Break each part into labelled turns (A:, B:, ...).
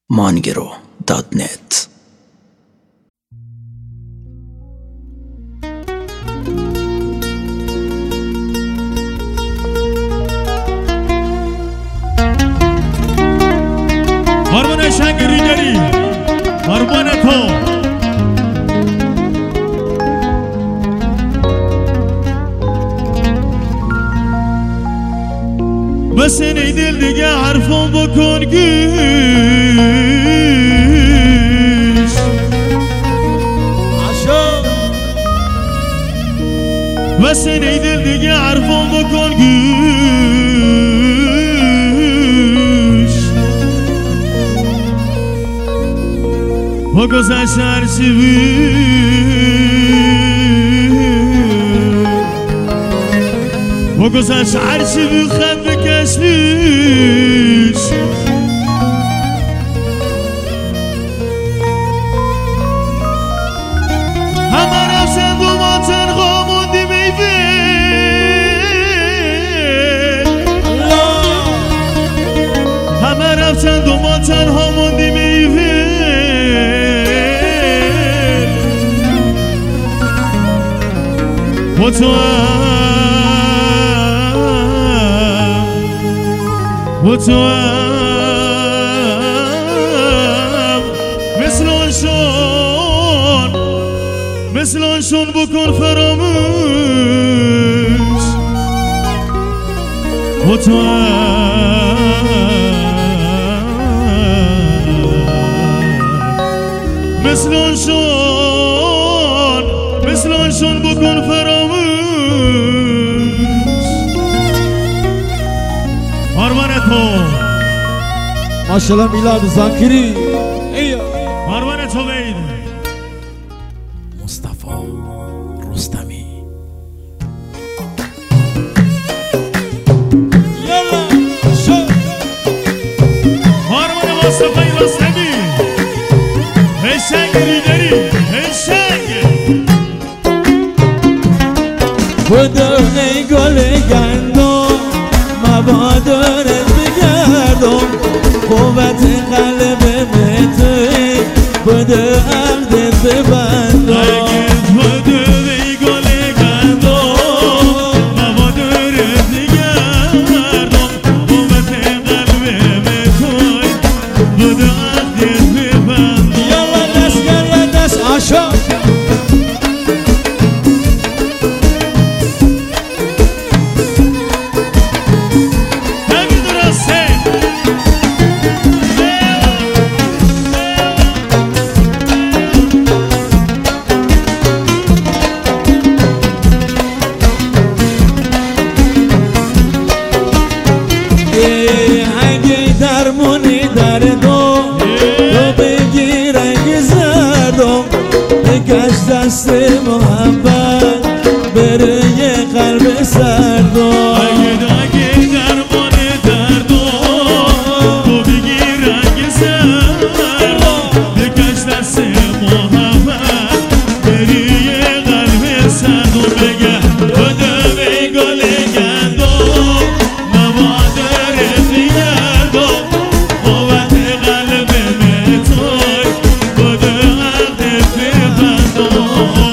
A: mangro.net.
B: هرمان شنگری داری هرمان تو بس ای دل دیگه حرفم بکن گوش بس ای دل دیگه حرفم بکن گوش با گذشت هرچی بود با گذشت هرچی بود خط بکش پیش همه رفتن و ما تنها موندیم ای ول همه رفتن و ما تنها موندیم ای ول با تو و تو مثل آن شون بکن فراموش و تو مثل آن شون بکن فراموش
C: ماشاءالله میلاد زاکری
B: هرمان تو بید
A: مصطفی رستمی.
C: یلا شو
B: هرمان مصطفی رستمی هشنگ ریدری هشنگ
C: بدون گل گندم مبادرت بگردم قوت قلب توی بده عقدت ببندم
B: اگه بده ای گل گندم مبادرت بگردم قوت قلب توی بده عقدت ببندم
C: یلا دست یلا دست عاشق دست محبت بره یه قلب سردم
B: اگه درمان دردم تو بگی رنگ سردم بکش دست محبت بری یه قلب سردم بگه بده به گل گندم مبادرت بگردم قوت قلب توی بده عقدت ببندم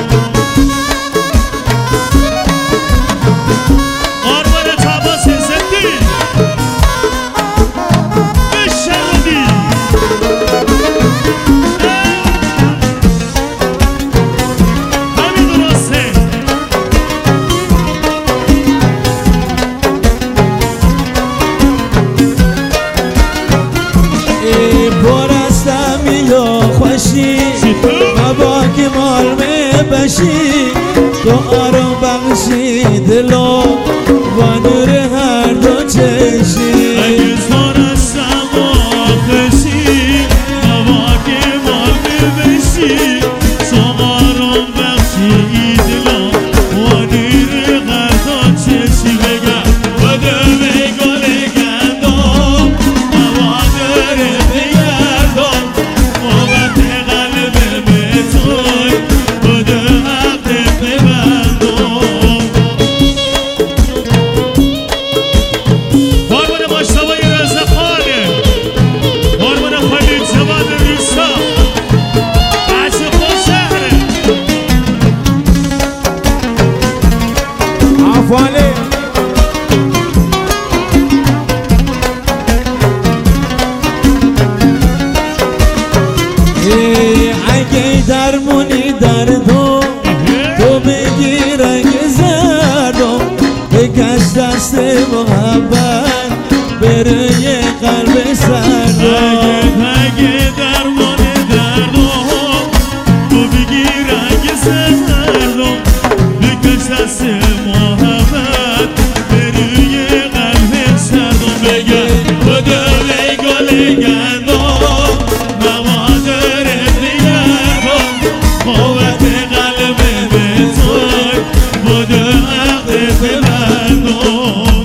C: بشی تو آرام بخشی دلو و نور هر دو چشی
B: اگه زارستم و آخشی نواک مال بشی تو آرام بخشی دلو و نور هر دو چشی بگم بده به گل گندم مبادرت بگردم قوت قلب توی بده عقدت ببندم
C: درمونی دردم تو بگی رنگ زردم بکش دست محبت بره یه قلب سردم
B: اگه درمان دردم تو بگی رنگ زردم بکش دست محبت بره یه قلب سردم بگه خدا لگا لگندم نوادر دیگرم قوت قلب به توی بوده عقد ببندم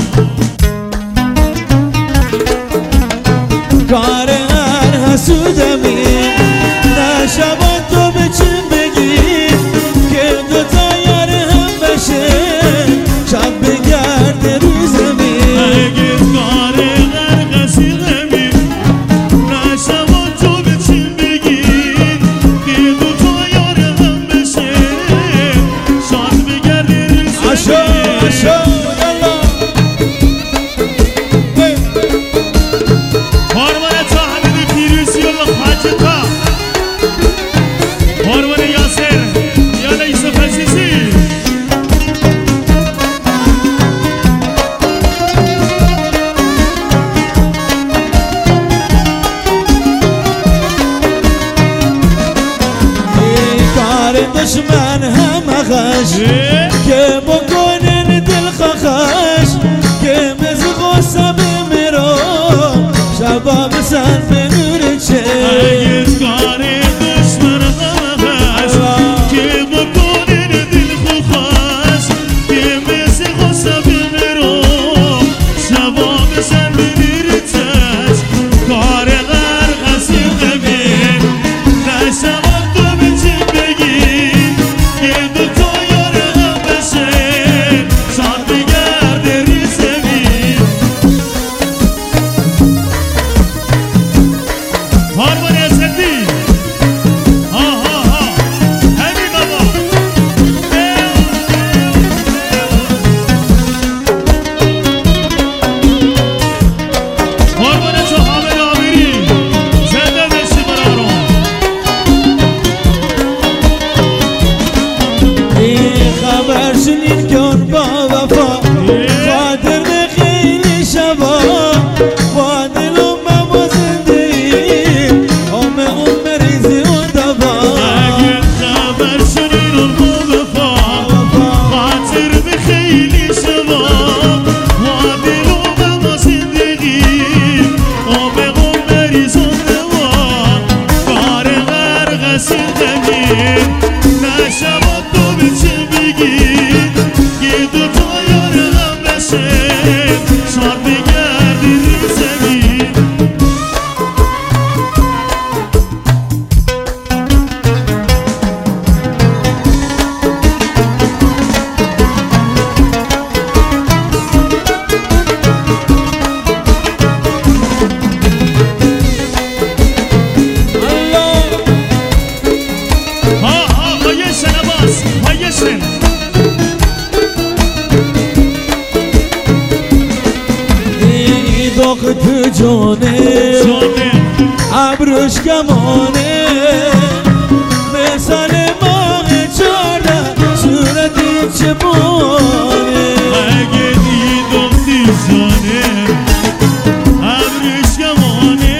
C: کار هر حسودمی نه شبان تو به چیم بگی که دوتا یار هم بشه شب بگرده رو زمین
B: اگه کار هر قصیدمی نه شبان تو به چیم بگی که دوتا یار هم بشه شاد بگرده رو زمین
C: اشو اشو
B: هارمان تا حمید پیروزی و حاجتا هارمان یاسر یا یوسف عزیزی
C: کار دشمن هم خش که بکنن دل خخش که مز غصه بمیرو شبا بسن به نور چه
B: اگه کار دشمن همش که بکنن دل خوش که مثل غصه بمیرو شبا بسن بمیر چش کار غر قصید ببین نه شبا تو به چی بگی که دوتا یار هم بشه شاد بگرده ری زمین هارمان اسدی ها ها ها همی بابا هارمان تو حامد آمیری زنده بشی برارم
C: این خبر شنید کن با وفا خاطر خیلی شبا با دلم با زندگی ام ریزی و دبا
B: اگه خبر شدین اون وفا خاطر به خیلی شبا و دلم با زندگی آمه مریض و دوا کار غرق زندگی نه شبا تو به چه بگی که دوتا یار هم بشه شاد بگردی رو زمین ها بایشن عباس بایشن
C: این داغ تو جانه ابروش کمانه مثال ماه چارده صورتی چپانه
B: اگه دیدم دیزانه ابرش کمانه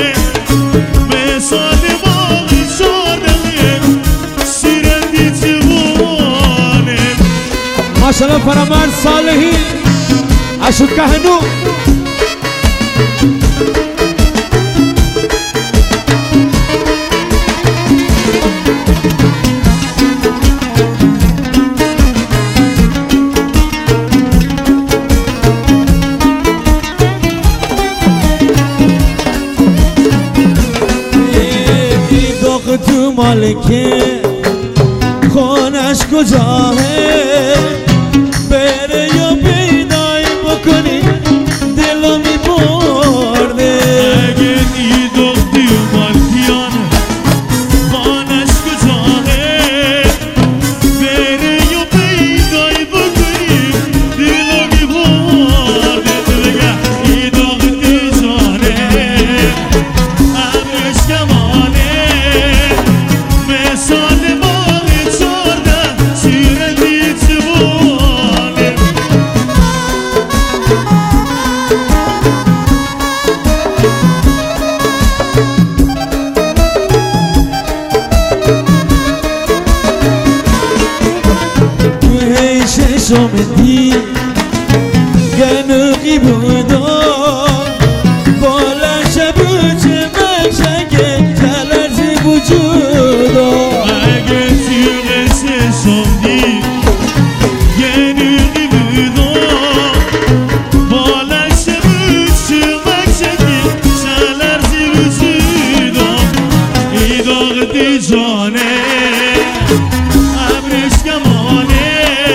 B: مثال باقی شده صورتی چپانه
C: ماشاءالله فرامرد صالحی اشو کهنو داغ تو مالکه خونش کجاه بره یا پیدای بکنی دلو میبرده
B: اگه دیدم دیومالکیان خانش کجاهه بره یا پیدای بکنی دلو میبرده بگه ای داغ دیزانه ابرش کمانه مثال
C: شمدی گنوقی بودا بالش بوچه مشکه کلرزی وجودا
B: اگه تیغش شمدی گنوقی بودا بالش بوچه مشکه کلرزی وجودا ای داغ دی جانه ابرش کمانه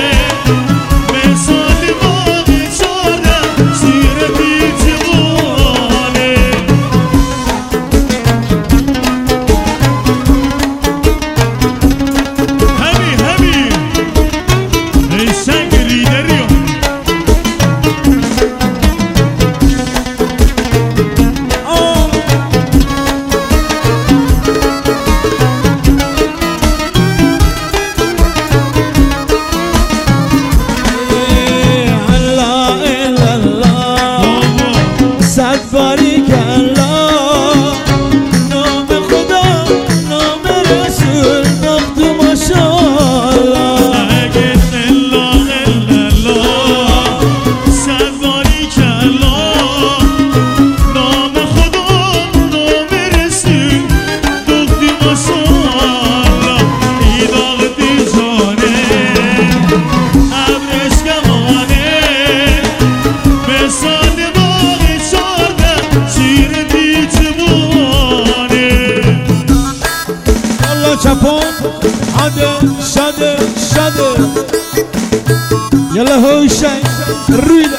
C: شده يلا هوشاي رويدا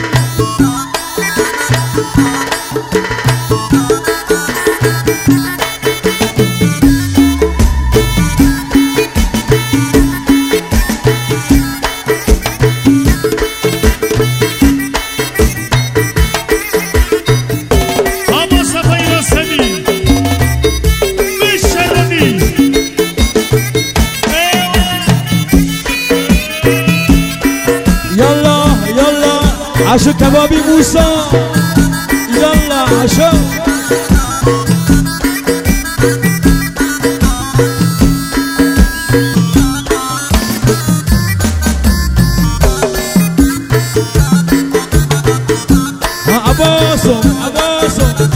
C: عشو كبابي موسى يلا عشو عباسم عباسم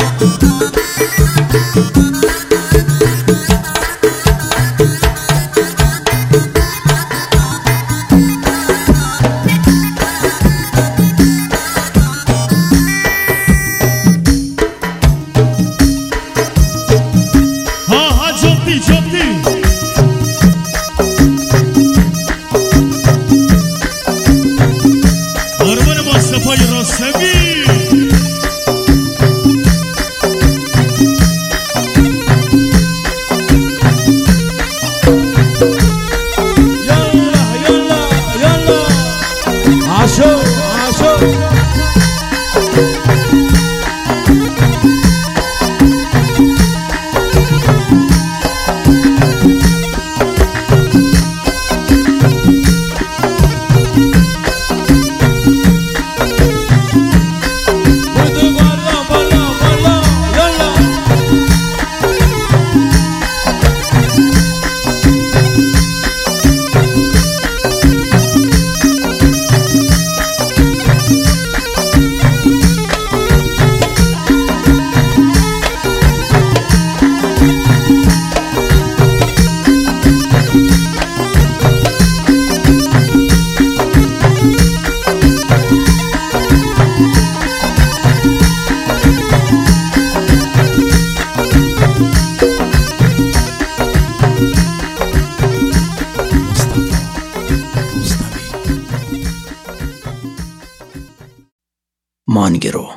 A: مانگرو